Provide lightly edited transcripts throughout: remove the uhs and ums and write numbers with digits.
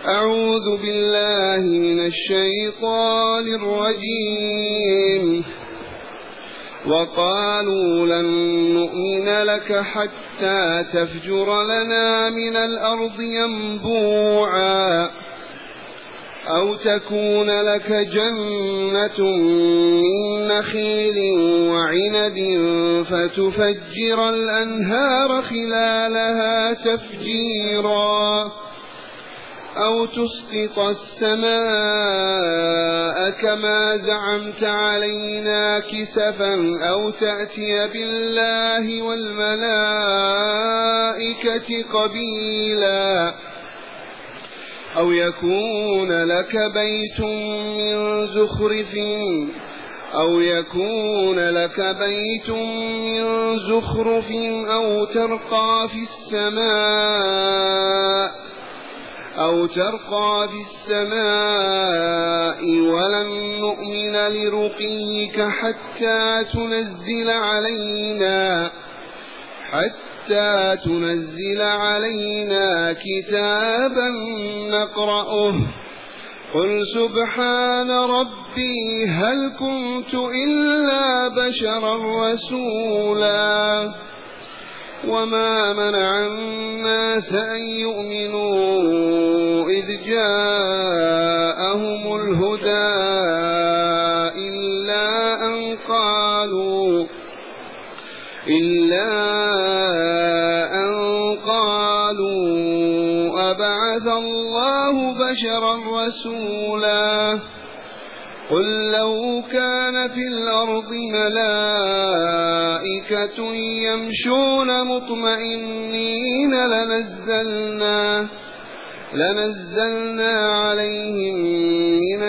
أعوذ بالله من الشيطان الرجيم. وقالوا لن نؤمن لك حتى تفجر لنا من الأرض ينبوعا أو تكون لك جنة من نخيل وعنب فتفجر الأنهار خلالها تفجيرا أو تسقط السماء كما زعمت علينا كسفا أو تأتي بالله والملائكة قبيلا أو يكون لك بيت من زخرف أو ترقى في السماء ولن نؤمن لرقيك حتى تنزل علينا كتابا نقرأه قل سبحان ربي هل كنت إلا بشرا رسولا وما منع الناس أن يؤمنوا إذ جاءهم الهدى إلا أن قالوا أبعث الله بشرا رسولا قل لو كان في الأرض ملائكة يمشون مطمئنين لنزلنا عليهم من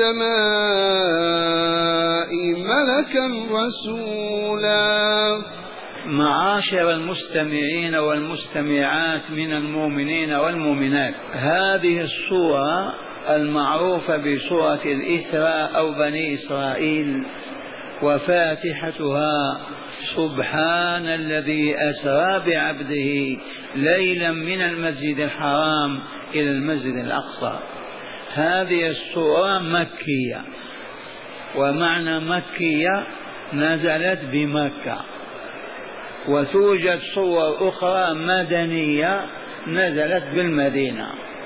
السماء ملكا رسولا. معاشر المستمعين والمستمعات من المؤمنين والمؤمنات، هذه الصورة المعروفة بصورة الإسراء أو بني إسرائيل وفاتحتها سبحان الذي أسرى بعبده ليلا من المسجد الحرام إلى المسجد الأقصى. هذه الصورة مكية، ومعنى مكية نزلت بمكة، وتوجد صور أخرى مدنية نزلت بالمدينة.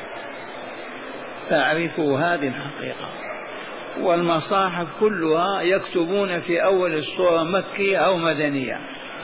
تعرفوا هذه الحقيقة، والمصاحف كلها يكتبون في أول الصورة مكية أو مدنية.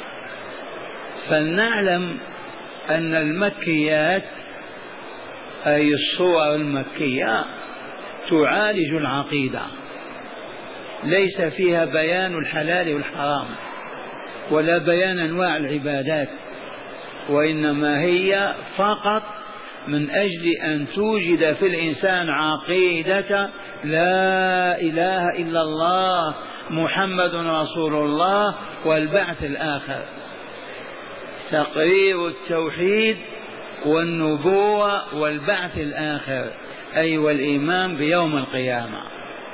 فلنعلم أن المكيات أي الصور المكية تعالج العقيدة، ليس فيها بيان الحلال والحرام ولا بيان أنواع العبادات، وإنما هي فقط من أجل أن توجد في الإنسان عقيدة لا إله إلا الله محمد رسول الله والبعث الآخر، تقرير التوحيد والنبوة والبعث الآخر، أي والإيمان بيوم القيامة.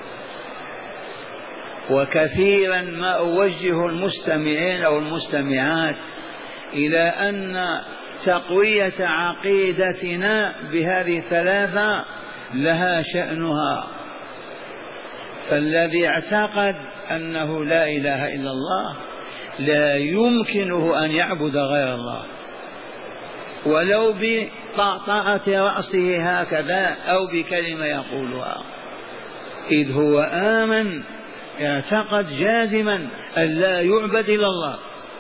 وكثيرا ما أوجه المستمعين أو المستمعات إلى أن تقوية عقيدتنا بهذه الثلاثة لها شأنها. فالذي اعتقد أنه لا إله إلا الله لا يمكنه أن يعبد غير الله ولو بطأطأة رأسه هكذا أو بكلمة يقولها، إذ هو آمن اعتقد جازما أن لا يعبد إلا الله،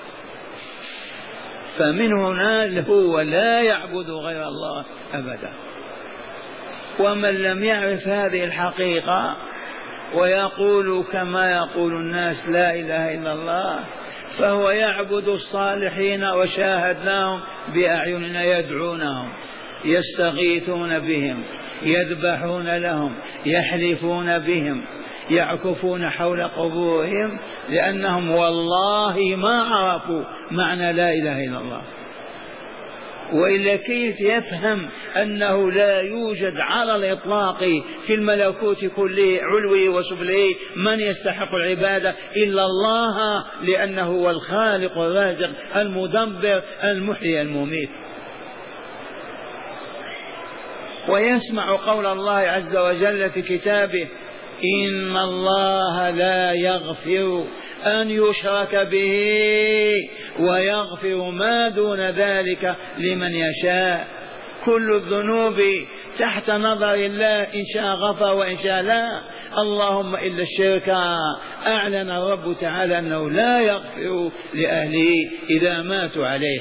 فمن هنا هو لا يعبد غير الله أبدا. ومن لم يعرف هذه الحقيقة ويقول كما يقول الناس لا إله إلا الله، فهو يعبد الصالحين وشاهدناهم بأعيننا يدعونهم، يستغيثون بهم، يذبحون لهم، يحلفون بهم، يعكفون حول قبورهم، لأنهم والله ما عرفوا معنى لا إله إلا الله. وإلا كيف يفهم أنه لا يوجد على الإطلاق في الملكوت كله علوي وسفلي من يستحق العبادة إلا الله، لأنه هو الخالق الرازق المدبر المحيي المميت. ويسمع قول الله عز وجل في كتابه: إن الله لا يغفر أن يشرك به ويغفر ما دون ذلك لمن يشاء. كل الذنوب تحت نظر الله، إن شاء غفر وإن شاء لا، اللهم إلا الشرك. أعلن الرب تعالى أنه لا يغفر لأهله إذا ماتوا عليه.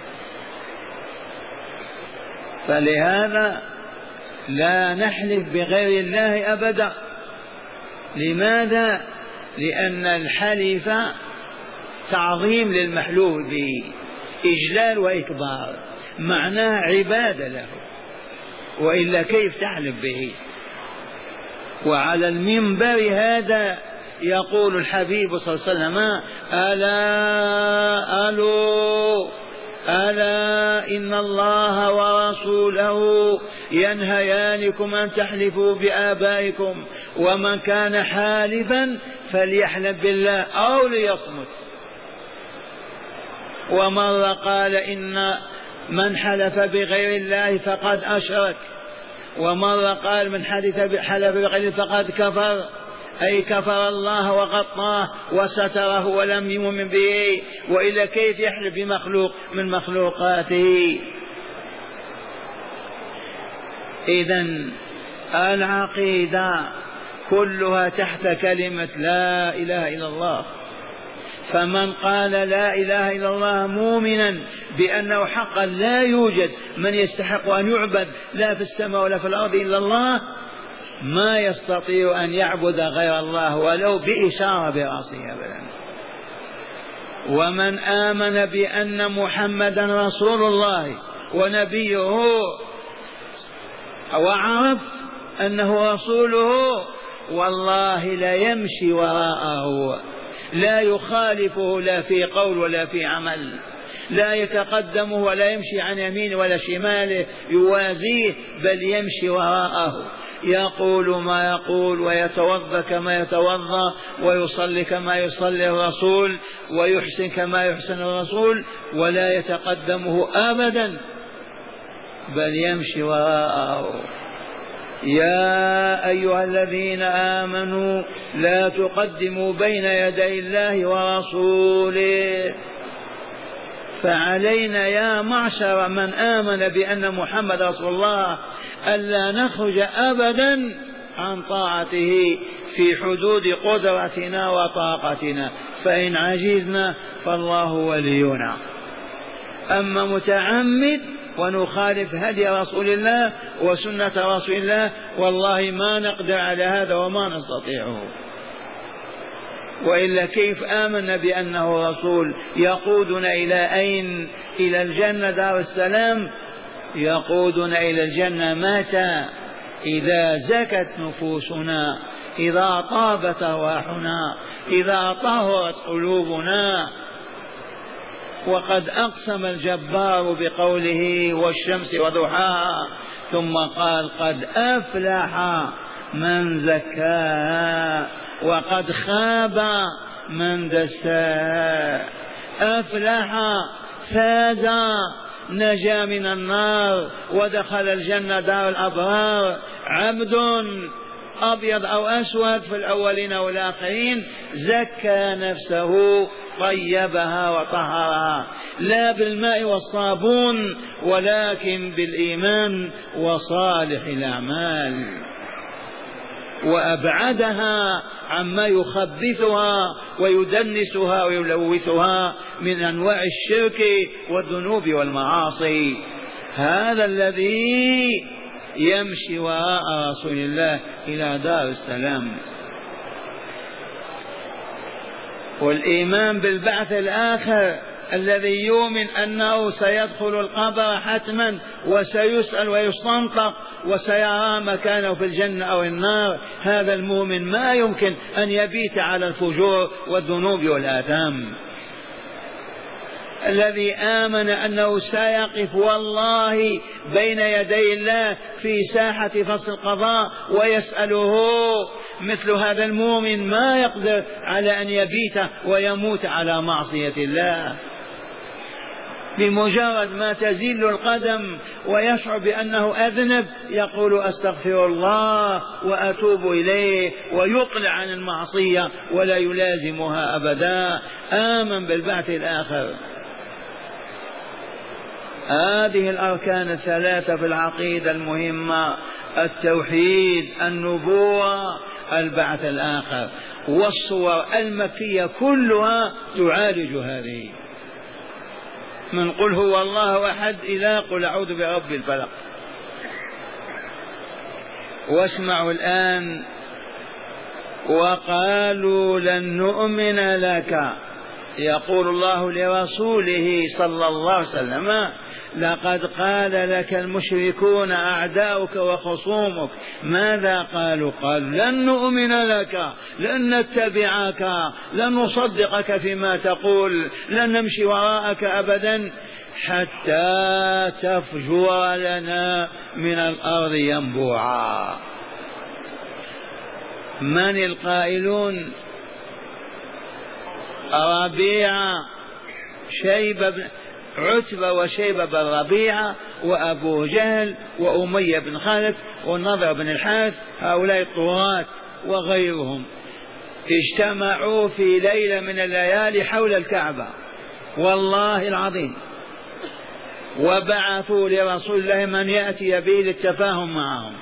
فلهذا لا نحلف بغير الله أبدا. لماذا؟ لأن الحلف تعظيم للمحلوف به، إجلال وإكبار، معناه عبادة له، وإلا كيف تحلف به؟ وعلى المنبر هذا يقول الحبيب صلى الله عليه وسلم: ألا إن الله ورسوله ينهيانكم أن تحلفوا بآبائكم، ومن كان حالفا فليحلف بالله أو ليصمت. ومرة قال: إن من حلف بغير الله فقد أشرك. ومرة قال: من حلف بغير الله فقد كفر، أي كفر الله وغطاه وستره ولم يؤمن به، وإلا كيف يحلف بمخلوق من مخلوقاته؟ إذن العقيدة كلها تحت كلمة لا إله إلا الله. فمن قال لا إله إلا الله مؤمنا بأنه حقا لا يوجد من يستحق أن يعبد لا في السماء ولا في الأرض إلا الله، ما يستطيع أن يعبد غير الله ولو بإشارة برأسه أبدا. ومن آمن بأن محمدا رسول الله ونبيه وعرف أنه رسوله، والله لا يمشي وراءه، لا يخالفه لا في قول ولا في عمل، لا يتقدمه ولا يمشي عن يمينه ولا شماله يوازيه، بل يمشي وراءه، يقول ما يقول، ويتوضا كما يتوضا، ويصلي كما يصلي الرسول، ويحسن كما يحسن الرسول، ولا يتقدمه أبدا بل يمشي وراءه. يا أيها الذين آمنوا لا تقدموا بين يدي الله ورسوله. فعلينا يا معشر من آمن بأن محمد رسول الله ألا نخرج أبدا عن طاعته في حدود قدرتنا وطاقتنا، فإن عجزنا فالله ولينا. أما متعمد ونخالف هدي رسول الله وسنة رسول الله، والله ما نقدر على هذا وما نستطيعه. وإلا كيف آمنا بأنه رسول يقودنا إلى أين؟ إلى الجنة دار السلام. يقودنا إلى الجنة متى؟ إذا زكت نفوسنا، إذا طابت أرواحنا، إذا طهرت قلوبنا. وقد أقسم الجبار بقوله: والشمس وضحاها، ثم قال: قد أفلح من زكاها وقد خاب من دساها. أفلح، فاز، نجا من النار ودخل الجنة دار الأبرار. عبد أبيض أو أسود في الأولين والآخرين زكى نفسه، طيبها وطهرها، لا بالماء والصابون ولكن بالإيمان وصالح الأعمال، وأبعدها عما يخبثها ويدنسها ويلوثها من أنواع الشرك والذنوب والمعاصي. هذا الذي يمشي وراء رسول الله إلى دار السلام. والإيمان بالبعث الآخر الذي يؤمن أنه سيدخل القبر حتما وسيسأل ويستنطق وسيرى مكانه في الجنة أو النار، هذا المؤمن ما يمكن أن يبيت على الفجور والذنوب والآثام. الذي آمن أنه سيقف والله بين يدي الله في ساحة فصل القضاء ويسأله، مثل هذا المؤمن ما يقدر على أن يبيت ويموت على معصية الله. بمجرد ما تزل القدم ويشعر بأنه أذنب يقول أستغفر الله وأتوب إليه ويقلع عن المعصية ولا يلازمها أبدا. آمن بالبعث الآخر. هذه الأركان الثلاثة في العقيدة المهمة: التوحيد، النبوة، البعث الآخر. والصور المكية كلها تعالج هذه، من قل هو الله أحد إلى قل أعوذ برب الفلق. واسمعوا الآن: وقالوا لن نؤمن لك، يقول الله لرسوله صلى الله عليه وسلم: لقد قال لك المشركون أعداؤك وخصومك. ماذا قالوا؟ قال لن نؤمن لك، لن نتبعك، لن نصدقك فيما تقول، لن نمشي وراءك أبدا حتى تفجر لنا من الأرض ينبوعا. من القائلون؟ ربيعة، عتبة وشيبة بن ربيعة وأبو جهل وأمية بن خلف والنضر بن الحارث، هؤلاء الطغاة وغيرهم اجتمعوا في ليلة من الليالي حول الكعبة والله العظيم، وبعثوا لرسول الله من يأتي به للتفاهم معهم.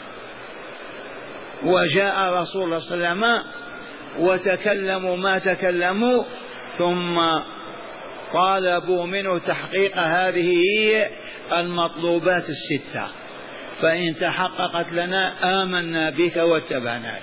وجاء رسول الله صلى الله عليه وسلم وتكلموا ما تكلموا، ثم طالبوا منه تحقيق هذه المطلوبات الستة، فإن تحققت لنا آمنا بك واتبعناك.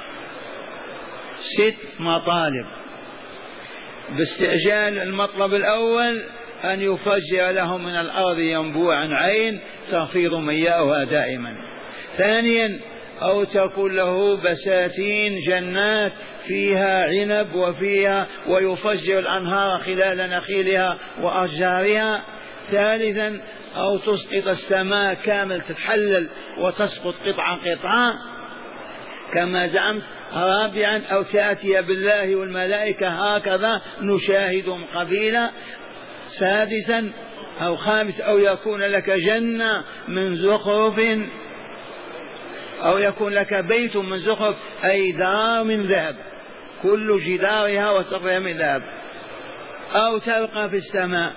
6 مطالب باستعجال. المطلب الأول: أن يفجر لهم من الأرض ينبوعا عين تفيض مياهها دائما. ثانيا: أو تكون له بساتين جنات فيها عنب وفيها ويفجر الأنهار خلال نخيلها وأشجارها. ثالثا: أو تسقط السماء كامل تتحلل وتسقط قطعة كما زعمت. رابعا: أو تأتي بالله والملائكة هكذا نشاهدهم قبيلا. سادسا أو خامس: أو يكون لك جنة من زخرف، أو يكون لك بيت من زخرف أي دار من ذهب كل جدارها وسقفها من ذهب، أو تلقى في السماء.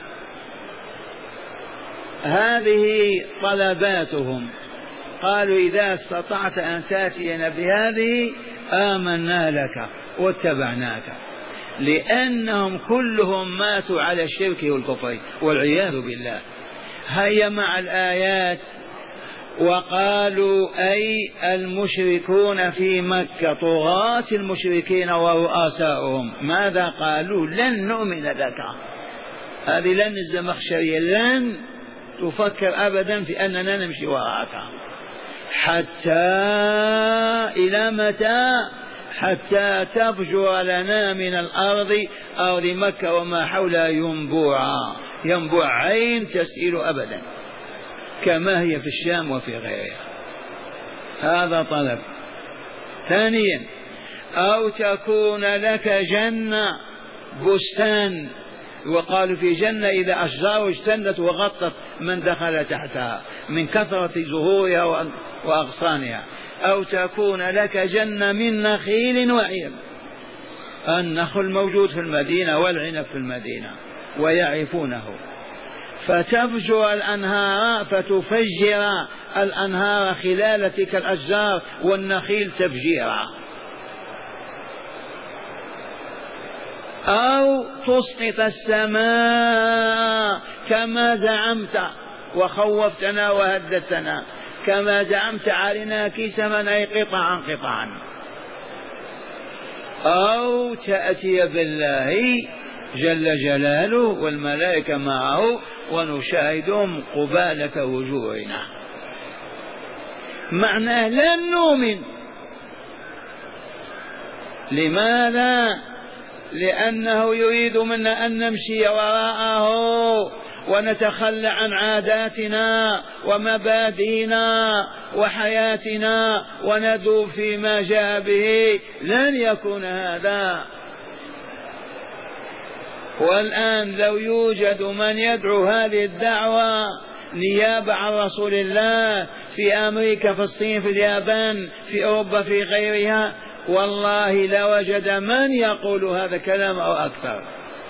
هذه طلباتهم. قالوا: إذا استطعت أن تأتينا بهذه آمنا لك واتبعناك، لأنهم كلهم ماتوا على الشرك والكفر والعياذ بالله. هيا مع الآيات. وقالوا أي المشركون في مكة، طغاة المشركين ورؤساؤهم، ماذا قالوا؟ لن نؤمن لك. هذه لن الزمخشرية، لن تفكر أبدا في أننا نمشي وراءك. حتى إلى متى؟ حتى تفجر لنا من الأرض، أرض مكة وما حولها ينبوعا، ينبوع عين تسيل أبدا كما هي في الشام وفي غيرها. هذا طلب. ثانيا: أو تكون لك جنة، بستان. وقالوا في جنة إذا أشجار اجتنت وغطت من دخل تحتها من كثرة زهورها وأغصانها. أو تكون لك جنة من نخيل وعنب. النخل موجود في المدينة والعنب في المدينة ويعرفونه. فتفجر الأنهار، فتفجر الأنهار خلال تلك الأشجار والنخيل تفجيرا. أو تسقط السماء كما زعمت وخوفتنا وهددتنا، كما زعمت علينا كسما أي قطعا. أو تأتي بالله جل جلاله والملائكة معه ونشاهدهم قبالة وجوهنا. معناه لن نؤمن. لماذا؟ لأنه يريد منا أن نمشي وراءه ونتخلى عن عاداتنا ومبادئنا وحياتنا وندوب فيما جاء به. لن يكون هذا. والآن لو يوجد من يدعو هذه الدعوة نيابة عن رسول الله في أمريكا، في الصين، في اليابان، في أوروبا، في غيرها، والله لوجد من يقول هذا الكلام أو أكثر.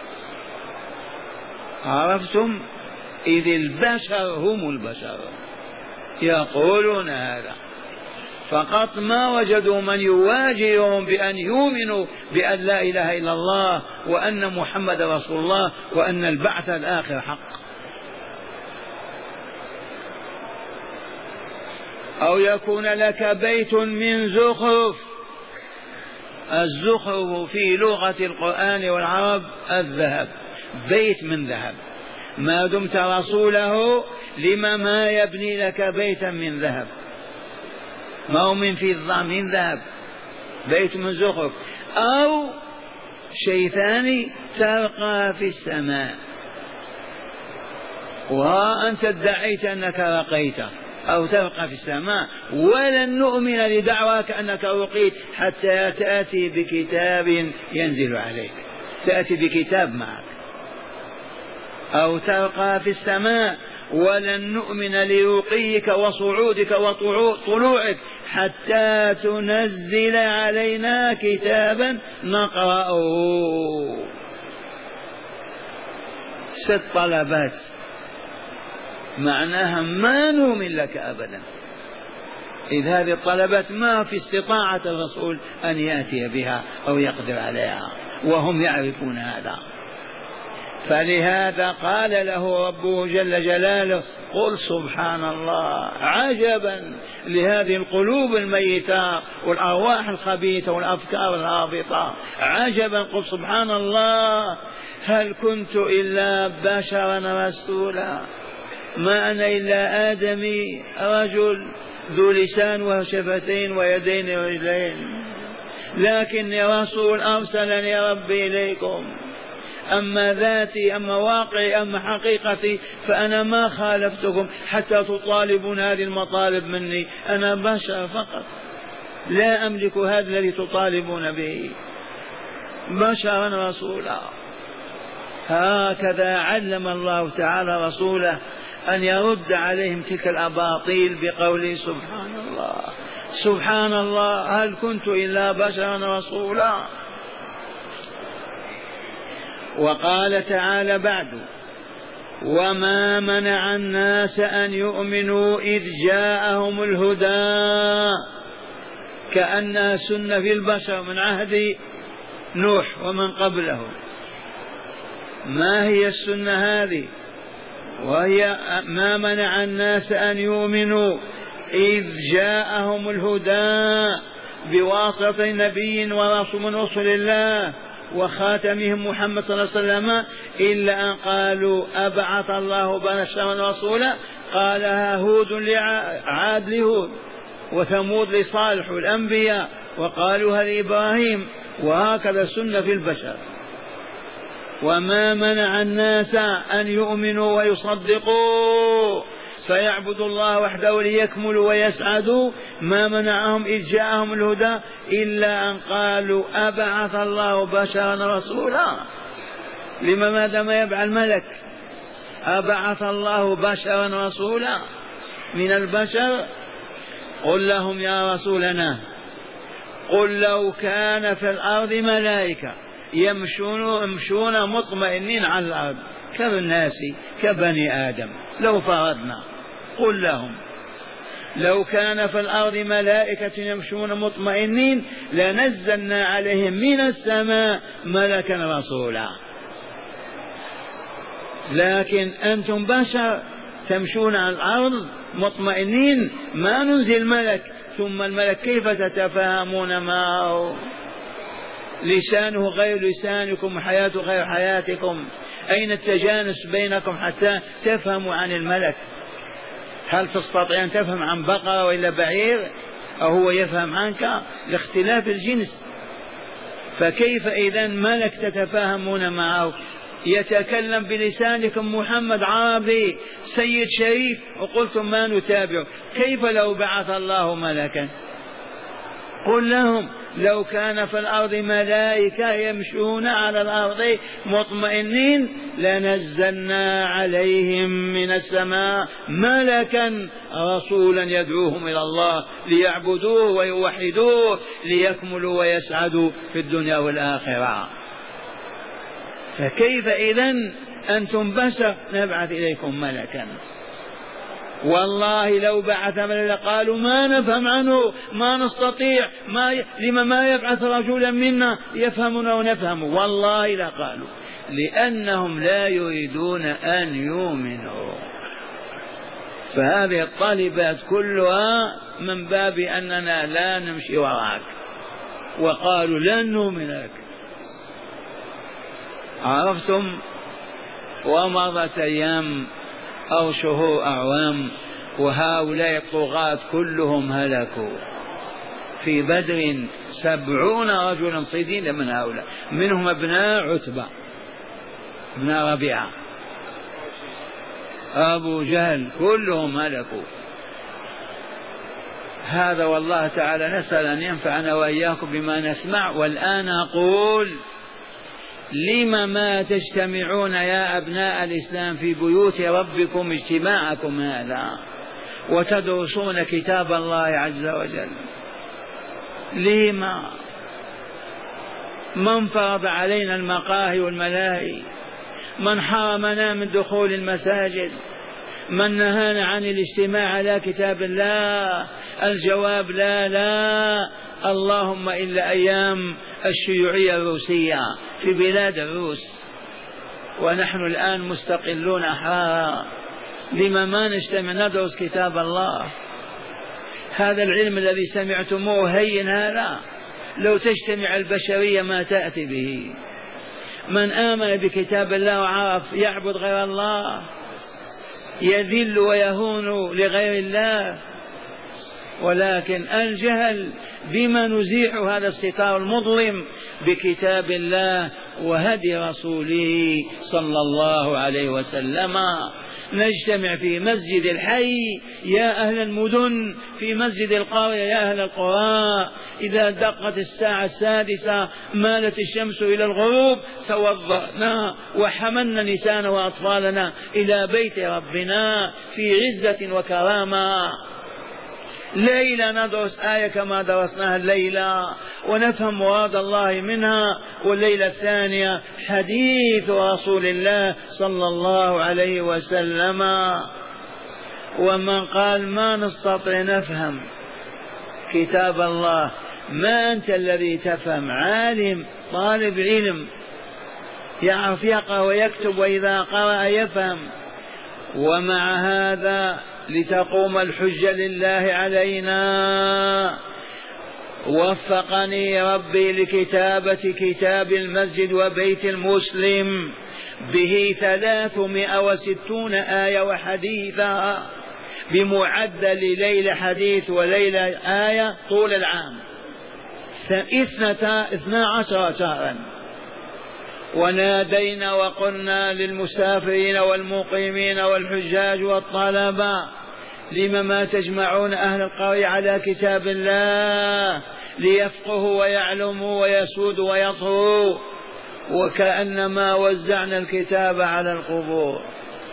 عرفتم؟ إذ البشر هم البشر يقولون هذا، فقط ما وجدوا من يواجههم بأن يؤمنوا بأن لا إله إلا الله وأن محمد رسول الله وأن البعث الآخر حق. أو يكون لك بيت من زخرف. الزخرف في لغة القرآن والعرب الذهب، بيت من ذهب. ما دمت رسوله لما ما يبني لك بيتا من ذهب؟ ما هو من فضة، من ذهب، بيت من زخرف. أو شيء ثاني، ترقى في السماء، وأنت ادعيت أنك رقيت أو ترقى في السماء، ولن نؤمن لدعواك أنك رقيت حتى تأتي بكتاب ينزل عليك، تأتي بكتاب معك. أو ترقى في السماء، ولن نؤمن لرقيك وصعودك وطلوعك حتى تنزل علينا كتابا نقرأه. 6 طلبات معناها ما نؤمن لك أبدا. إذ هذه الطلبات ما في استطاعة الرسول أن يأتي بها أو يقدر عليها، وهم يعرفون هذا. فلهذا قال له ربه جل جلاله: قل سبحان الله. عجبا لهذه القلوب الميتة والأرواح الخبيثة والأفكار الهابطة، عجبا، قل سبحان الله، هل كنت إلا بشرا رسولا؟ ما أنا إلا آدمي، رجل ذو لسان وشفتين ويدين ورجلين، لكني رسول أرسلني ربي إليكم. أما ذاتي، أما واقعي، أما حقيقتي، فأنا ما خالفتكم حتى تطالبون هذه المطالب مني. أنا بشر فقط، لا أملك هذا الذي تطالبون به، بشرا رسولا. هكذا علم الله تعالى رسوله أن يرد عليهم تلك الأباطيل بقوله سبحان الله، سبحان الله، هل كنت إلا بشرا رسولا. وقال تعالى بعد: وما منع الناس أن يؤمنوا إذ جاءهم الهدى. كأنها سنة في البشر من عهد نوح ومن قبله. ما هي السنة هذه؟ وهي ما منع الناس أن يؤمنوا إذ جاءهم الهدى بواسطة نبي ورسول من رسل الله وخاتمهم محمد صلى الله عليه وسلم، إلا أن قالوا: أبعث الله بشرا رسولا. قالها هود لعاد لهود، وثمود لصالح الأنبياء، وقالوها لإبراهيم، وهكذا سنة في البشر. وما منع الناس أن يؤمنوا ويصدقوا فيعبدوا الله وحده ليكملوا ويسعدوا، ما منعهم إذ جاءهم الهدى إلا أن قالوا: أبعث الله بشرا رسولا. ماذا ما يبعث الملك؟ أبعث الله بشرا رسولا من البشر. قل لهم يا رسولنا: قل لو كان في الأرض ملائكة يمشون مطمئنين على الأرض كالناس كبني آدم، لو فرضنا، قل لهم لو كان في الأرض ملائكة يمشون مطمئنين لنزلنا عليهم من السماء ملكا رسولا. لكن أنتم بشر تمشون على الأرض مطمئنين، ما ننزل ملك. ثم الملك كيف تتفاهمون معه؟ لسانه غير لسانكم وحياته غير حياتكم. أين التجانس بينكم حتى تفهموا عن الملك؟ هل تستطيع أن تفهم عن بقرة وإلا بعير، أو هو يفهم عنك؟ لاختلاف الجنس. فكيف إذا ملك تتفاهمون معه؟ يتكلم بلسانكم محمد عربي سيد شريف، وقلتم ما نتابعه. كيف لو بعث الله ملكا؟ قل لهم لو كان في الأرض ملائكة يمشون على الأرض مطمئنين لنزلنا عليهم من السماء ملكا رسولا يدعوهم إلى الله ليعبدوه ويوحدوه ليكملوا ويسعدوا في الدنيا والآخرة. فكيف إذن أنتم بشر نبعث إليكم ملكا؟ والله لو بعث ملكا قالوا ما نفهم عنه ما نستطيع لما ما يبعث رجلا منا يفهمنا ونفهم، والله لا قالوا، لأنهم لا يريدون أن يؤمنوا. فهذه الطالبات كلها من باب أننا لا نمشي وراك، وقالوا لن نؤمن لك. عرفتم؟ ومضت أيام أو شهور أعوام وهؤلاء الطغاة كلهم هلكوا. في بدر 70 رجلا صيدين من هؤلاء، منهم ابناء عتبة ابن ربيعة أبو جهل، كلهم هلكوا. هذا والله تعالى نسأل أن ينفعنا وإياكم بما نسمع. والآن أقول لم ما تجتمعون يا أبناء الإسلام في بيوت ربكم اجتماعكم هذا وتدرسون كتاب الله عز وجل؟ لما؟ من فرض علينا المقاهي والملاهي؟ من حرمنا من دخول المساجد؟ من نهانا عن الاجتماع على كتاب الله؟ الجواب لا لا، اللهم إلا أيام الشيوعية الروسية في بلاد الروس، ونحن الآن مستقلون أحرارا. لما ما نجتمع ندرس كتاب الله؟ هذا العلم الذي سمعتموه هين، هذا لو تجتمع البشرية ما تأتي به. من آمن بكتاب الله وعرف يعبد غير الله يذل ويهون لغير الله. ولكن الجهل بما نزيح هذا الستار المظلم بكتاب الله وهدي رسوله صلى الله عليه وسلم. نجتمع في مسجد الحي يا أهل المدن، في مسجد القرية يا أهل القرى. إذا دقت الساعة 6 مالت الشمس إلى الغروب توضأنا وحملنا نساءنا وأطفالنا إلى بيت ربنا في عزة وكرامة. ليلة ندرس آية كما درسناها الليلة ونفهم مراد الله منها، والليلة الثانية حديث رسول الله صلى الله عليه وسلم. ومن قال ما نستطيع نفهم كتاب الله، ما أنت الذي تفهم؟ عالم طالب علم يعرف يقرأ ويكتب، وإذا قرأ يفهم. ومع هذا لتقوم الحجة لله علينا وفقني ربي لكتابة كتاب المسجد وبيت المسلم به 360 آية وحديثا بمعدل ليلة حديث وليلة آية طول العام 12 شهرا. ونادينا وقلنا للمسافرين والمقيمين والحجاج والطلبة لم ما تجمعون أهل القرية على كتاب الله ليفقهوا ويعلموا ويسودوا ويطهروا، وكأنما وزعنا الكتاب على القبور.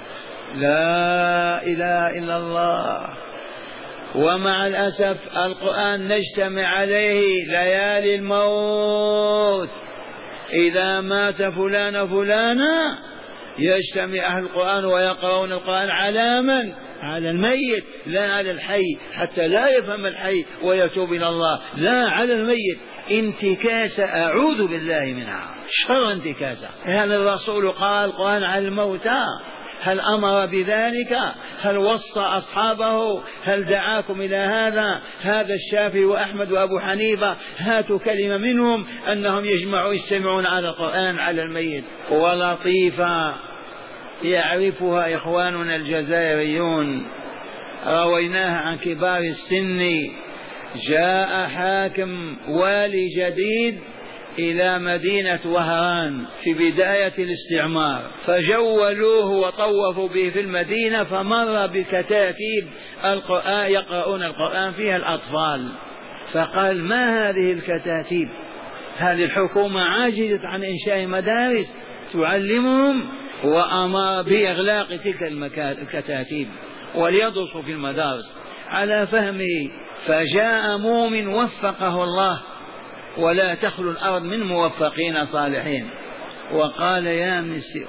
لا إله إلا الله. ومع الأسف القرآن نجتمع عليه ليالي الموت. إذا مات فلانا يجتمع أهل القرآن ويقرؤون القرآن على من؟ على الميت، لا على الحي، حتى لا يفهم الحي ويتوب إلى الله. لا، على الميت. انتكاسة أعوذ بالله منها، شر انتكاسة. هل الرسول قال القرآن على الموتى؟ هل أمر بذلك؟ هل وصى أصحابه؟ هل دعاكم إلى هذا؟ هذا الشافعي وأحمد وأبو حنيفة هاتوا كلمة منهم أنهم يجتمعون على القرآن على الميت. ولطيفة يعرفها إخواننا الجزائريون، رويناها عن كبار السن. جاء حاكم والي جديد إلى مدينة وهران في بداية الاستعمار، فجولوه وطوفوا به في المدينة، فمر بكتاتيب القرآن يقرؤون القرآن فيها الأطفال، فقال ما هذه الكتاتيب؟ هذه الحكومة عاجزت عن إنشاء مدارس تعلمهم، وأمر بإغلاق تلك الكتاتيب وليدرسوا في المدارس على فهمه. فجاء مؤمن وفقه الله، ولا تخلو الأرض من موفقين صالحين، وقال يا مسير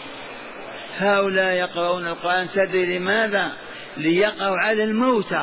هؤلاء يقرؤون القرآن، تدري لماذا؟ ليقرأوا على الموتى،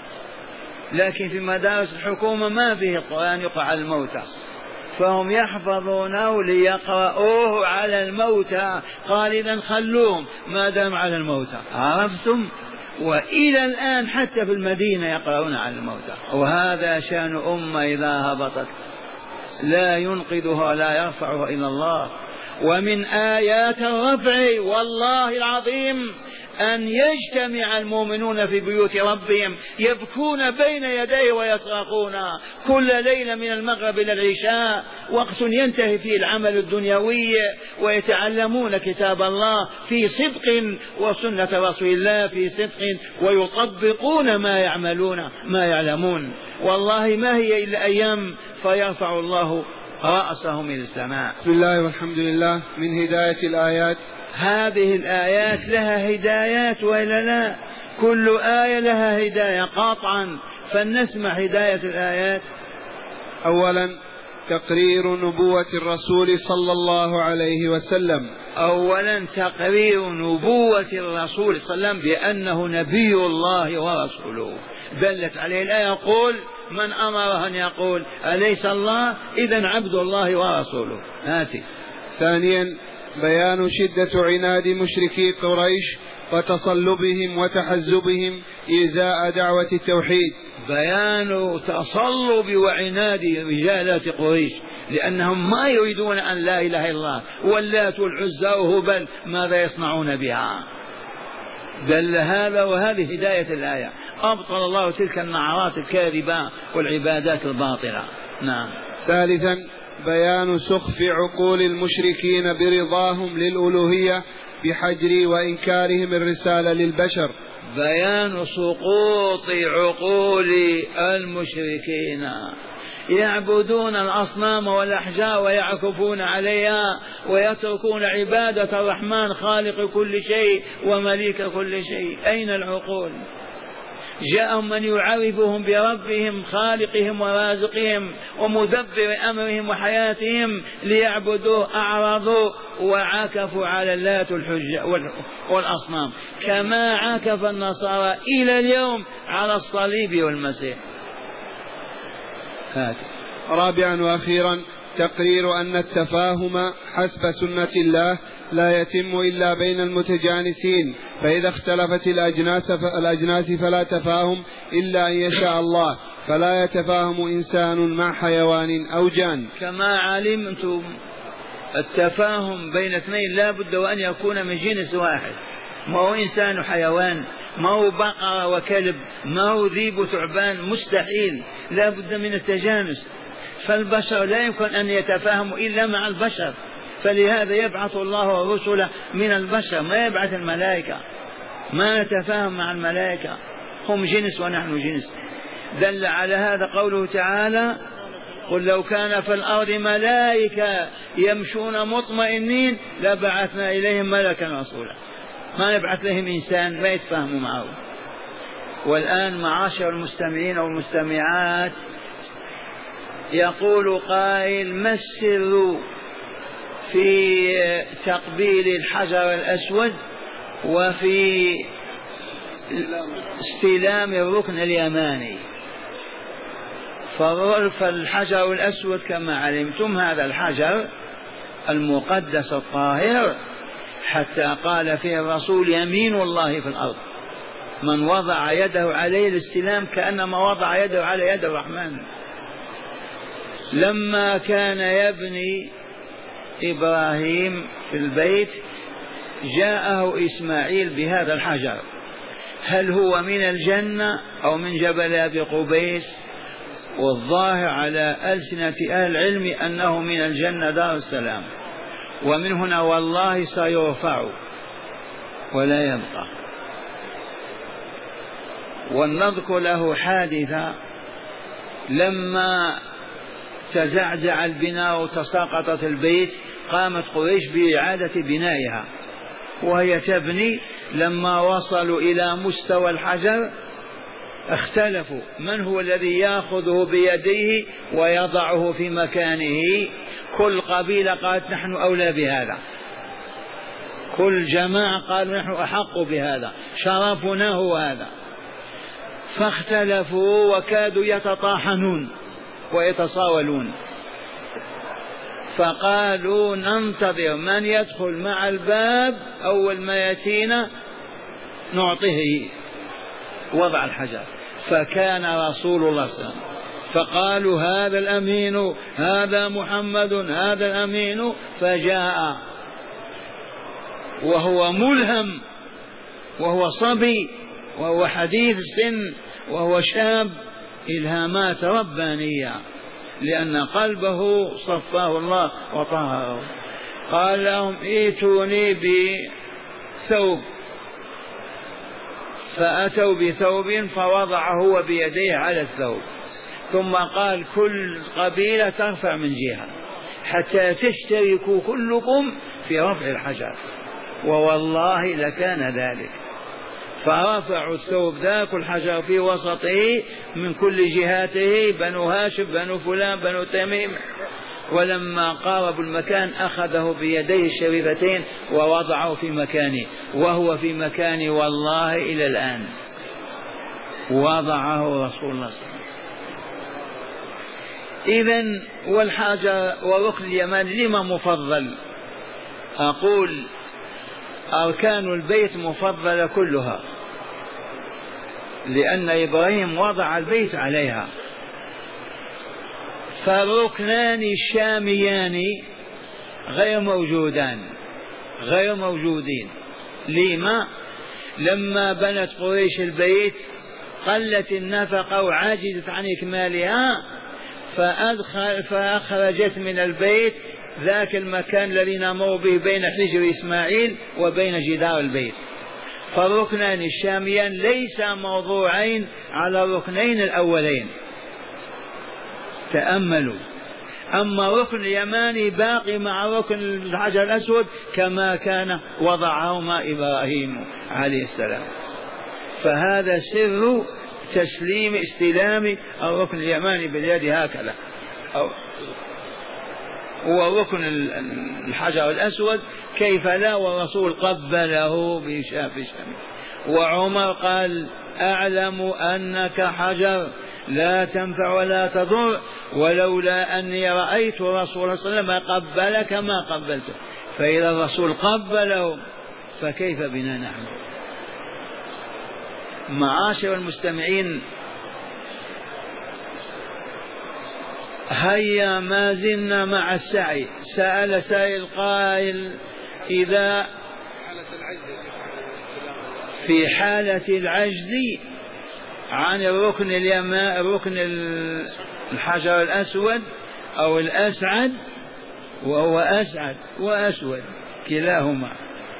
لكن في مدارس الحكومة ما فيه القرآن يقرأ على الموتى، فهم يحفظونه ليقرأوه على الموتى. قال إذن خلوهم ما دام على الموتى. عرفتم؟ وإلى الآن حتى في المدينة يقرؤون على الموتى. وهذا شأن أمة إذا هبطت لا ينقذها ولا يرفعها إلا الله. ومن آيات الرفع والله العظيم أن يجتمع المؤمنون في بيوت ربهم يبكون بين يديه ويصرخون كل ليلة من المغرب إلى العشاء، وقت ينتهي فيه العمل الدنيوي، ويتعلمون كتاب الله في صدق وسنة رسول الله في صدق، ويطبقون ما يعلمون. والله ما هي إلا أيام فيرفع الله رأسهم إلى السماء. بسم الله والحمد لله. من هداية الآيات، هذه الآيات لها هدايات وإلا لا؟ كل آية لها هداية قطعا، فلنسمع هداية الآيات. أولا تقرير نبوة الرسول صلى الله عليه وسلم. أولا تقرير نبوة الرسول صلى الله عليه وسلم بأنه نبي الله ورسوله، دلت عليه الآية. يقول من أمره أن يقول أليس الله؟ إذن عبد الله ورسوله. آتي. ثانيا بيان شدة عناد مشركي قريش وتصلبهم وتحزبهم إزاء دعوة التوحيد. بيان تصلب وعناد رجالات قريش، لأنهم ما يريدون أن لا إله إلا الله، واللات والعزى وهبل ماذا يصنعون بها؟ دل هذا، وهذه هداية الآية. أبطل الله تلك النعرات الكاذبة والعبادات الباطلة. نعم. ثالثا بيان سخف عقول المشركين برضاهم للألوهية بحجر وإنكارهم الرسالة للبشر. بيان سقوط عقول المشركين، يعبدون الأصنام والأحجار ويعكفون عليها ويتركون عبادة الرحمن خالق كل شيء ومليك كل شيء. أين العقول؟ جاءهم من يعرفهم بربهم خالقهم ورازقهم ومدبر أمرهم وحياتهم ليعبدوه، أعرضوا وعاكفوا على اللات والأصنام، كما عاكف النصارى إلى اليوم على الصليب والمسيح. رابعا وأخيرا تقرير أن التفاهم حسب سنة الله لا يتم إلا بين المتجانسين، فإذا اختلفت الأجناس فلا تفاهم إلا أن يشاء الله، فلا يتفاهم إنسان مع حيوان أو جان. كما علمتم التفاهم بين اثنين لا بد وأن يكون من جنس واحد، ما هو إنسان وحيوان، ما هو بقرة وكلب، ما هو ذيب وثعبان، مستحيل، لا بد من التجانس. فالبشر لا يمكن أن يتفاهموا إلا مع البشر، فلهذا يبعث الله الرسل من البشر، ما يبعث الملائكة، ما نتفاهم مع الملائكة، هم جنس ونحن جنس. دل على هذا قوله تعالى قل لو كان في الأرض ملائكة يمشون مطمئنين لبعثنا إليهم ملكا رسولا، ما نبعث لهم إنسان ما يتفاهموا معه. والآن معاشر المستمعين والمستمعات، يقول قائل ما السر في تقبيل الحجر الأسود وفي استلام الركن اليماني؟ فالحجر الأسود كما علمتم هذا الحجر المقدس الطاهر، حتى قال فيه الرسول يمين الله في الأرض، من وضع يده عليه الاستلام كأنما وضع يده على يد الرحمن. لما كان يبني إبراهيم في البيت جاءه إسماعيل بهذا الحجر، هل هو من الجنة أو من جبل أبي قبيس؟ والظاهر على ألسنة أهل العلم أنه من الجنة دار السلام، ومن هنا والله سيرفع ولا يبقى. ونذكر له حادثة لما تزعزع البناء وتساقطت البيت قامت قريش بإعادة بنائها وهي تبني. لما وصلوا إلى مستوى الحجر اختلفوا من هو الذي يأخذه بيديه ويضعه في مكانه. كل قبيلة قالت نحن أولى بهذا، كل جماعة قالوا نحن أحق بهذا، شرفنا هو هذا. فاختلفوا وكادوا يتطاحنون ويتصاولون، فقالوا ننتظر من يدخل مع الباب أول ما يأتينا نعطيه وضع الحجر. فكان رسول الله صلى الله عليه وسلم، فقالوا هذا الأمين، هذا محمد، هذا الأمين. فجاء وهو ملهم وهو صبي وهو حديث السن وهو شاب، إلهامات ربانية لأن قلبه صفاه الله وطهره. قال لهم ائتوني بثوب، فأتوا بثوب فوضعه هو بيديه على الثوب، ثم قال كل قبيلة ترفع من جهة حتى تشتركوا كلكم في رفع الحجر، ووالله لكان ذلك. فرفعوا الثوب ذاك الحجر في وسطه من كل جهاته، بنو هاشم بنو فلان بنو تميم. ولما قاربوا المكان أخذه بيديه الشريفتين ووضعه في مكانه، وهو في مكانه والله إلى الآن وضعه رسول الله صلى الله عليه وسلم. إذن والحاجة وركن اليمان لما مفضل؟ أقول أركان البيت مفضلة كلها، لأن إبراهيم وضع البيت عليها. فالركنان الشاميان غير موجودين. لما؟ لما بنت قريش البيت قلت النفقة وعجزت عن إكمالها، فأخرجت من البيت ذاك المكان الذي نمر به بين حجر إسماعيل وبين جدار البيت. فالركنان الشاميان ليس موضوعين على الركنين الأولين، تأملوا. أما الركن اليماني باقي مع ركن الحجر الأسود كما كان وضعهما إبراهيم عليه السلام. فهذا سر استلام الركن اليماني باليد هكذا. وركن الحجر الأسود كيف لا، والرسول قبله بشاف الشمس. وعمر قال أعلم أنك حجر لا تنفع ولا تضر، ولولا أني رأيت رسول الله صلى الله عليه وسلم قبلك ما قبلته. فإذا الرسول قبله فكيف بنا نحن؟ معاشر المستمعين، هيا ما زلنا مع السعي. سأل سائل قائل إذا في حالة العجز عن الركن الحجر الأسود أو الأسعد، وهو أسعد وأسود كلاهما،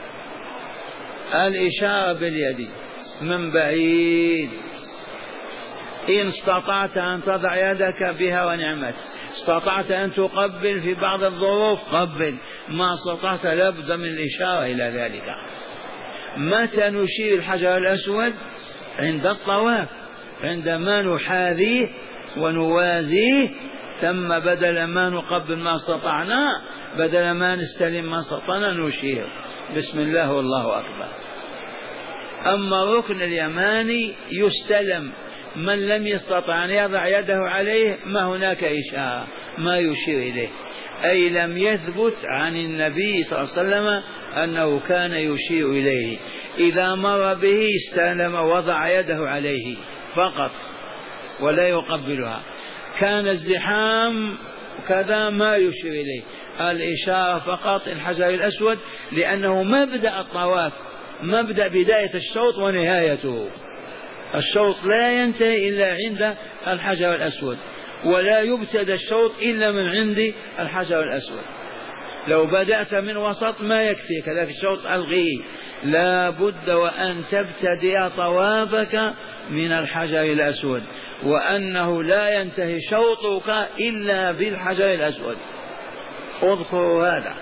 الإشارة باليد من بعيد. إن استطعت أن تضع يدك بها ونعمت، استطعت أن تقبل في بعض الظروف قبل، ما استطعت لابد من الإشارة إلى ذلك. متى نشير الحجر الأسود؟ عند الطواف، عندما نحاذيه ونوازيه، ثم بدل ما نقبل ما استطعنا، بدل ما نستلم ما استطعنا نشير بسم الله والله أكبر. أما الركن اليماني يستلم، من لم يستطع أن يضع يده عليه ما هناك إشارة، ما يشير إليه، أي لم يثبت عن النبي صلى الله عليه وسلم أنه كان يشير إليه. إذا مر به استلم وضع يده عليه فقط ولا يقبلها. كان الزحام كذا ما يشير إليه، الإشارة فقط الحجر الأسود، لأنه مبدأ الطواف، مبدأ بداية الشوط ونهايته. الشوط لا ينتهي إلا عند الحجر الأسود، ولا يبتدى الشوط إلا من عند الحجر الأسود. لو بدأت من وسط ما يكفي كذا في الشوط ألغيه، لا بد وأن تبتدئ طوافك من الحجر الأسود، وأنه لا ينتهي شوطك إلا بالحجر الأسود. اذكروا هذا.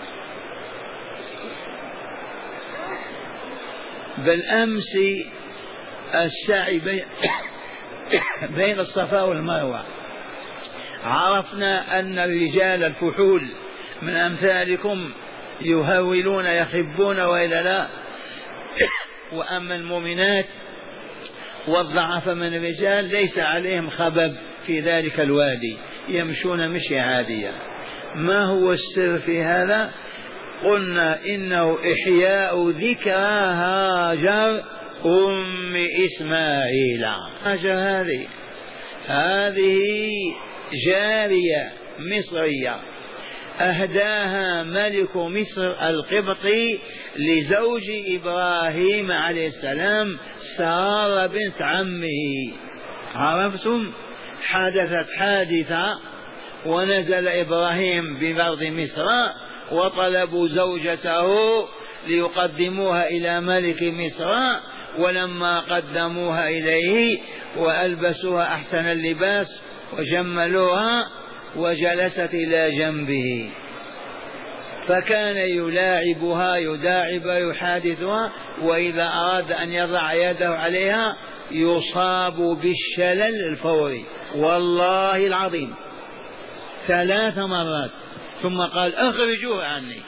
بالأمس السعي بين الصفا والمروة عرفنا أن الرجال الفحول من أمثالكم يهولون يخبون وإلا لا، وأما المؤمنات والضعف من الرجال ليس عليهم خبب في ذلك الوادي، يمشون مشي عادية. ما هو السر في هذا؟ قلنا إنه إحياء ذكرى هاجر أم إسماعيل. هاجر هذه جارية مصرية أهداها ملك مصر القبطي لزوج إبراهيم عليه السلام سارة بنت عمه. عرفتم؟ حدثت حادثة ونزل إبراهيم بأرض مصر وطلبوا زوجته ليقدموها إلى ملك مصر، ولما قدموها إليه وألبسوها أحسن اللباس وجملوها وجلست إلى جنبه، فكان يلاعبها يداعب يحادثها، وإذا أراد أن يضع يده عليها يصاب بالشلل الفوري، والله العظيم 3 مرات. ثم قال أخرجوها عني.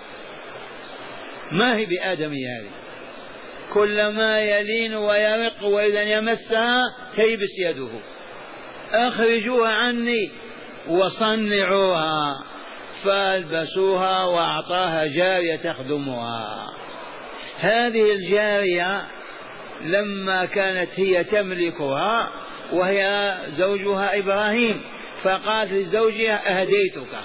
ما هي بآدمية هذه؟ كلما يلين ويرق وإذا يمسها تيبس يده. أخرجوها عني وصنعوها، فالبسوها وأعطاها جارية تخدمها. هذه الجارية لما كانت هي تملكها وهي زوجها إبراهيم، فقالت لزوجها أهديتك،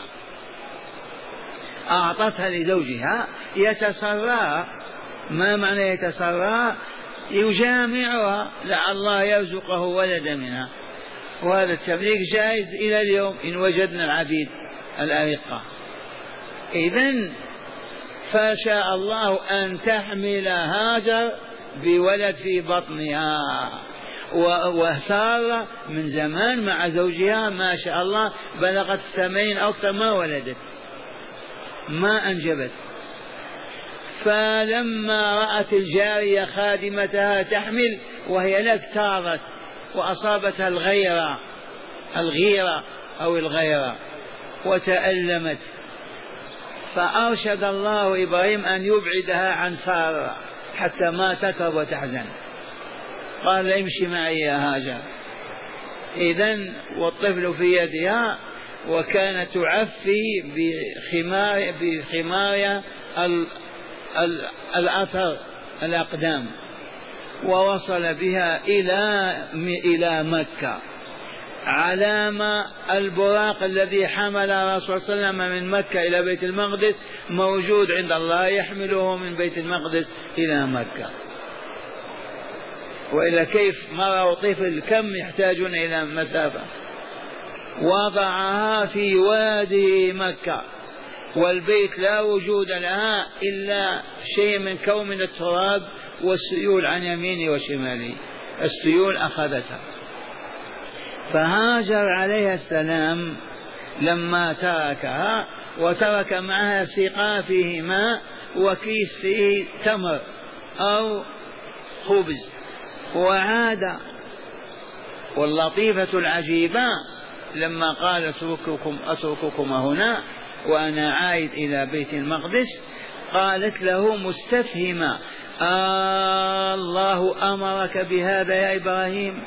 أعطتها لزوجها يتسرى. ما معنى يتسرى؟ يجامعها لعل الله يرزقه ولدا منها، وهذا التمليك جائز إلى اليوم إن وجدنا العبيد الأرقة. إذن فشاء الله أن تحمل هاجر بولد في بطنها، وسارة من زمان مع زوجها ما شاء الله بلغت 80 أو أكثر ما ولدت، ما أنجبت. فلما رأت الجارية خادمتها تحمل وهي لا اكتارت وأصابتها الغيرة أو الغيرة وتألمت، فأرشد الله إبراهيم أن يبعدها عن سارة حتى ما تكرب وتحزن. قال امشي معي يا هاجر. إذن والطفل في يدها، وكانت تعفي بخمارها الأثر الأقدام، ووصل بها إلى مكة. علامة البراق الذي حمل الرسول صلى الله عليه وسلم من مكة إلى بيت المقدس موجود عند الله، يحمله من بيت المقدس إلى مكة. وإلا كيف مرة وطفل كم يحتاجون إلى مسافة. وضعها في وادي مكة، والبيت لا وجود لها إلا شيء من كوم من التراب والسيول عن يمينه وشماله، السيول أخذتها. فهاجر عليه السلام لما تركها وترك معها سقاء فيه ماء وكيس فيه تمر أو خبز وعاد. واللطيفة العجيبة لما قال أترككم هنا وأنا عائد إلى بيت المقدس، قالت له مستفهمة: الله أمرك بهذا يا إبراهيم؟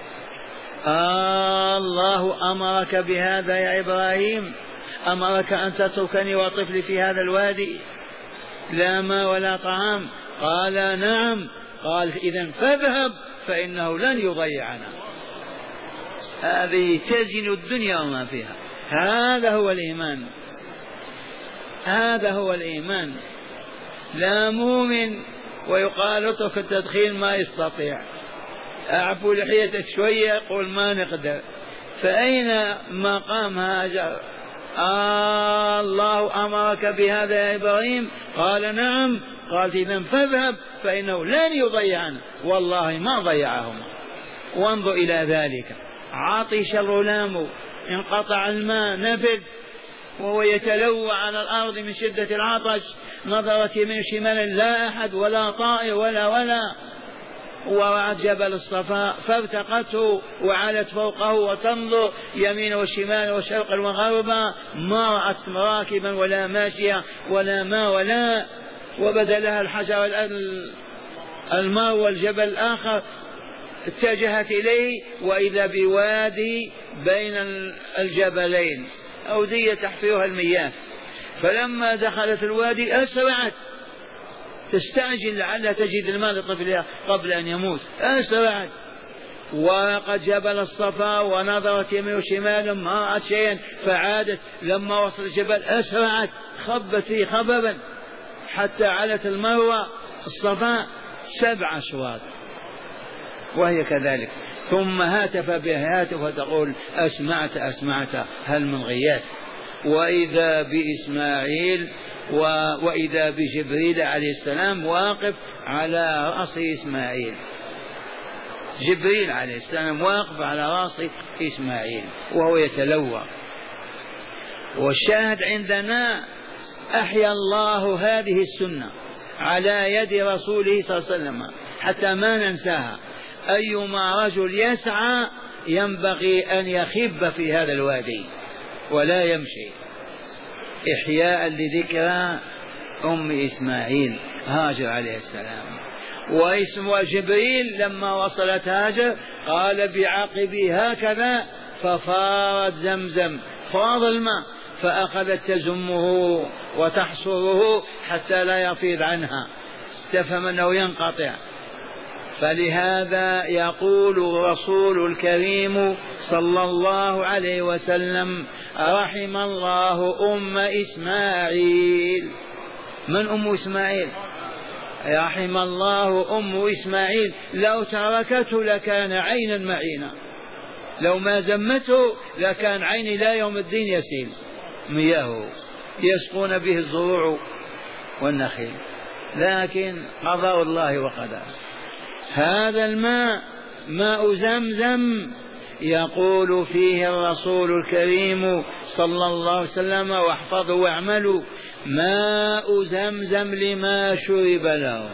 الله أمرك بهذا يا إبراهيم؟ أمرك أن تتركني وطفلي في هذا الوادي لا ماء ولا طعام؟ قال نعم. قال إذن فاذهب فإنه لن يضيعنا. هذه تزن الدنيا وما فيها. هذا هو الإيمان، هذا هو الإيمان. لا مؤمن ويقال اترك التدخين ما يستطيع، أعفو لحيتك شوية يقول ما نقدر. فأين مقام هاجر؟ الله أمرك بهذا يا إبراهيم؟ قال نعم. قال إذن فاذهب فإنه لن يضيعنا. والله ما ضيعهم. وانظر إلى ذلك. عطش الغلام، انقطع الماء، نفذ وهو يتلوى على الأرض من شدة العطش، نظرت يمين شمال لا أحد ولا طائر ولا ورأت جبل الصفا فارتقته وعلت فوقه وتنظر يمين وشمال وشرقا وغربا، ما رأت راكبا ولا ماشيا ولا ماء ولا، وبدا لها الحجر الماء والجبل الآخر، اتجهت إليه وإذا بوادي بين الجبلين، أودية تحفرها المياه، فلما دخلت الوادي أسرعت تستعجل لعلها تجد الماء لطفلها قبل أن يموت، أسرعت ورقت جبل الصفا ونظرت يمين وشمال ما رأت شيئا، فعادت لما وصل الجبل أسرعت خبت فيه خببا حتى علت المروة الصفا 7 أشواط وهي كذلك، ثم هاتف بها هاتف وتقول أسمعت هل من غياث؟ وإذا بإسماعيل وإذا بجبريل عليه السلام واقف على رأس إسماعيل، جبريل عليه السلام واقف على رأس إسماعيل وهو يتلوى. والشاهد عندنا أحيا الله هذه السنة على يد رسوله صلى الله عليه وسلم حتى ما ننساها. أيما رجل يسعى ينبغي أن يخب في هذا الوادي ولا يمشي، إحياء لذكرى أم إسماعيل هاجر عليه السلام. واسم جبريل لما وصلت هاجر قال بعقبه هكذا ففارت زمزم، فاض الماء، فأخذت تزمه وتحصره حتى لا يفيض عنها، تفهم أنه ينقطع. فلهذا يقول الرسول الكريم صلى الله عليه وسلم رحم الله أم إسماعيل. من أم إسماعيل؟ رحم الله أم إسماعيل، لو تركته لكان عينا معينا، لو ما زمته لكان عين لا يوم الدين يسيل مياه يسقون به الزروع والنخيل، لكن قضاء الله وقدره. هذا الماء ماء زمزم يقول فيه الرسول الكريم صلى الله عليه وسلم واحفظوا واعملوا ماء زمزم لما شرب له،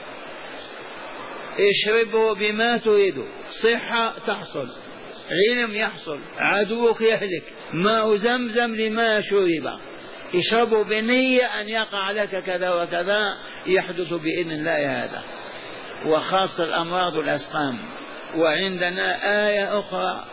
اشربه بما تريد، صحة تحصل، علم يحصل، عدوك يهلك، ماء زمزم لما شرب، اشربه بنية أن يقع لك كذا وكذا يحدث بإذن الله هذا، وخاصة الأمراض والأسقام. وعندنا آية أخرى،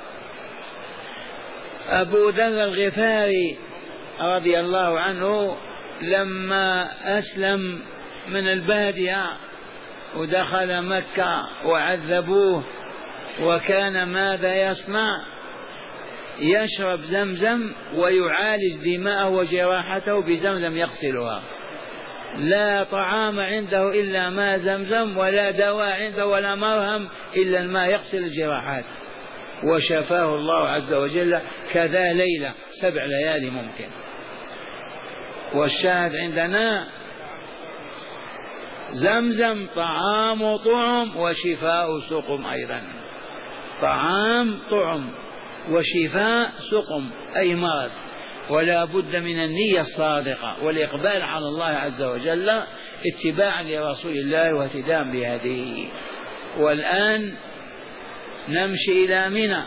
أبو ذر الغفاري رضي الله عنه لما أسلم من البادية ودخل مكة وعذبوه، وكان ماذا يصنع؟ يشرب زمزم ويعالج دماءه وجراحته بزمزم يغسلها، لا طعام عنده إلا ماء زمزم، ولا دواء عنده ولا مرهم إلا الماء يغسل الجراحات، وشفاه الله عز وجل كذا ليلة 7 ليالي ممكن. والشاهد عندنا زمزم طعام طعم وشفاء سقم، أيضا طعام طعم وشفاء سقم أي مرض، ولا بد من النية الصادقة والإقبال على الله عز وجل اتباعا لرسول الله واهتداء بهديه. والآن نمشي إلى منى.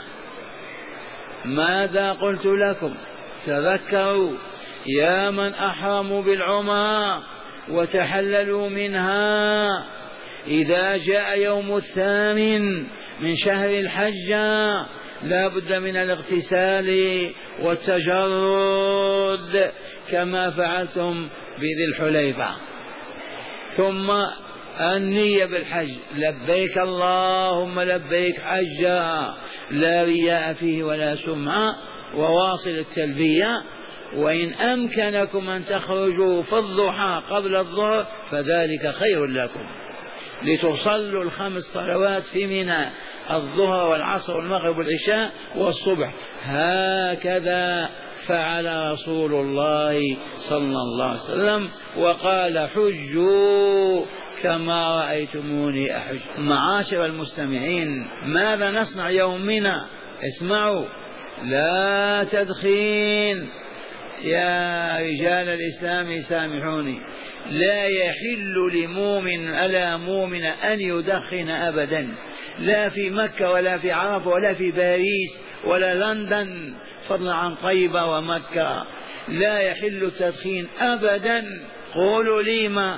ماذا قلت لكم؟ تذكروا يا من أحرموا بالعمرة وتحللوا منها، إذا جاء يوم 8 من شهر الحج لا بد من الاغتسال والتجرد كما فعلتم بذي الحليفة، ثم النية بالحج، لبيك اللهم لبيك حجا لا رياء فيه ولا سمعة، وواصل التلبية. وإن أمكنكم أن تخرجوا في الضحى قبل الظهر فذلك خير لكم، لتصلوا ال5 صلوات في منى الظهر والعصر والمغرب والعشاء والصبح. هكذا فعل رسول الله صلى الله عليه وسلم، وقال حجوا كما رأيتموني أحج. معاشر المستمعين، ماذا نصنع يومنا؟ اسمعوا: لا تدخين. يا رجال الإسلام سامحوني، لا يحل لمؤمن ألا مؤمن أن يدخن أبدا، لا في مكة ولا في عرفة ولا في باريس ولا لندن، فضلا عن طيبة ومكة. لا يحل التدخين أبدا. قولوا لي ما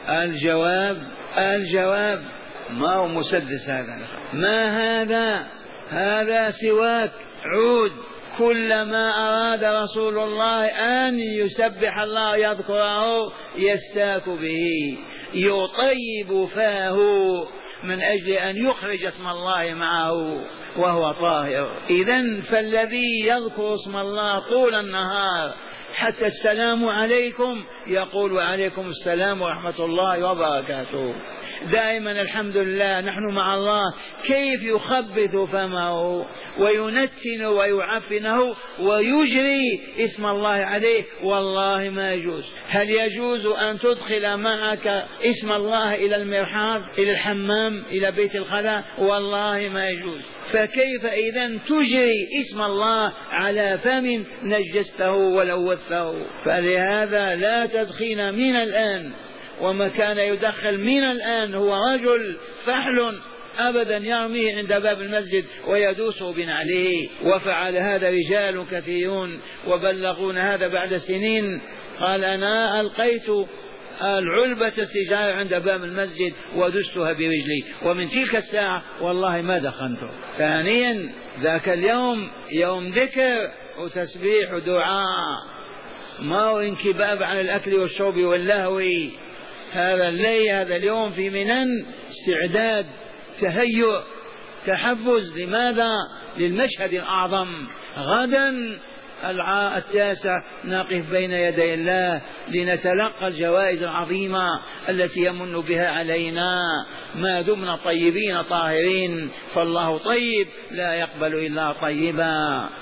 الجواب ما هو مسدس هذا؟ ما هذا سواك عود. كلما أراد رسول الله أن يسبح الله يذكره يستاك به، يطيب فاه من أجل أن يخرج اسم الله معه وهو طاهر. إذن فالذي يذكر اسم الله طول النهار حتى السلام عليكم يقول وعليكم السلام ورحمة الله وبركاته. دائما الحمد لله نحن مع الله. كيف يخبث فمه وينتن ويعفنه ويجري اسم الله عليه؟ والله ما يجوز. هل يجوز أن تدخل معك اسم الله إلى المرحاض، إلى الحمام، إلى بيت الخلاء؟ والله ما يجوز. فكيف إذن تجري اسم الله على فم نجسته ولوثته؟ فلهذا لا تدخين من الآن، وما كان يدخل من الآن هو رجل فحل أبدا يرميه عند باب المسجد ويدوسه بنعله. وفعل هذا رجال كثيرون وبلغون هذا بعد سنين. قال: أنا ألقيت العلبة السجارة عند باب المسجد ودستها برجلي، ومن تلك الساعة والله ما دخنته. ثانيا، ذاك اليوم يوم ذكر وتسبيح ودعاء، ما هو انكباب عن الأكل والشرب واللهو. هذا الليل، هذا اليوم في منن استعداد، تهيؤ، تحفز. لماذا؟ للمشهد الأعظم. غدا 9 نقف بين يدي الله لنتلقى الجوائز العظيمة التي يمن بها علينا ما دمنا طيبين طاهرين، فالله طيب لا يقبل إلا طيبا.